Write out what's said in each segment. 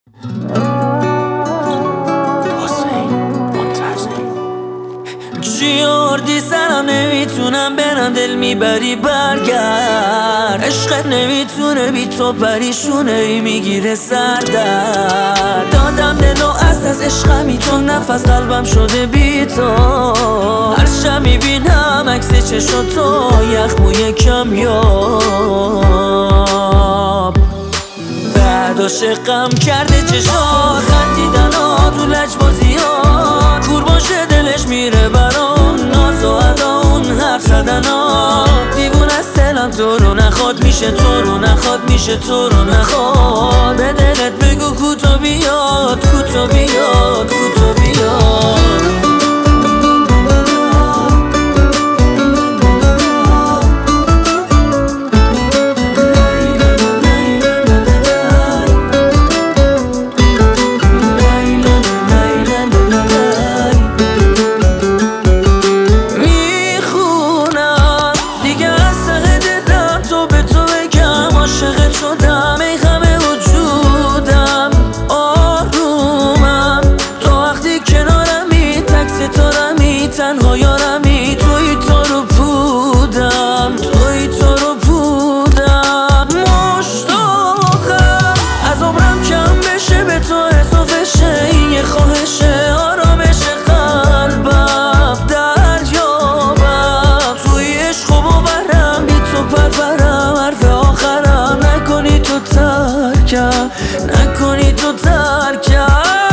جیاردی سرم نمیتونم برم، دل میبری برگرد. عشقت نمیتونه بی تو پریشونه ای میگیره سردرد. دادم دل و از عشقمی تو، نفس قلبم شده بی تو. هر شب میبینم عکس چشم تو، یخ موی کمیاب. بعد عاشقم کرده چشات، خندیدن ها تو لجبازیات. کور باشه دلش میره برام، ناز و ادا اون حرف زدن ها. دیوون از دلم تو رو نخواد، میشه تو رو نخواد، میشه تو رو نخواد. به دلت بگو کوتو بیاد، کوتو بیاد، کوتو بیاد. ای همه وجودم آرومم، تو وقتی کنارمی، تک ستارمی، تنها یارمی. توی تو رو بودم، توی تو رو بودم. مشتاقم از عمرم کم بشه، به تو اضافه شه. این یه خواهشه، آرامش قلبم دریابم. توی عشق و باورم، بی تو پرورم. حرف آخرم نکنی تو ترکم، نکنی تو ترکم.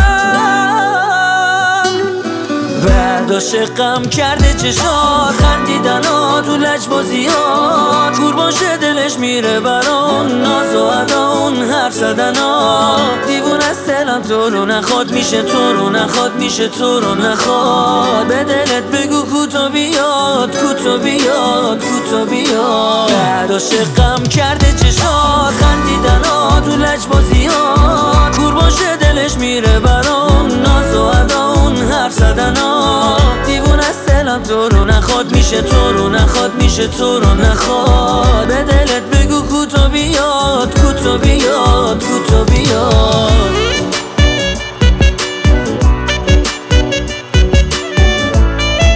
بعد عاشقم کرده چشات، خندیدن ها تو لجبازیات. کور باشه دلش میره برام، ناز و ادا اون حرف زدن ها. دیوون از دلم تو رو نخواد، میشه تو رو نخواد، میشه تو رو نخواد. به دلت بگو کوتو بیاد، کوتو بیاد، کوتو بیاد. بعد عاشقم کرده چشات، خندیدن ها تو لجبازیات. کور باشه دلش میره برام، ناز و ادا اون حرف زدن ها. دیوون از دلم تو رو نخواد، میشه تو رو نخواد، میشه تو رو نخواد. به دلت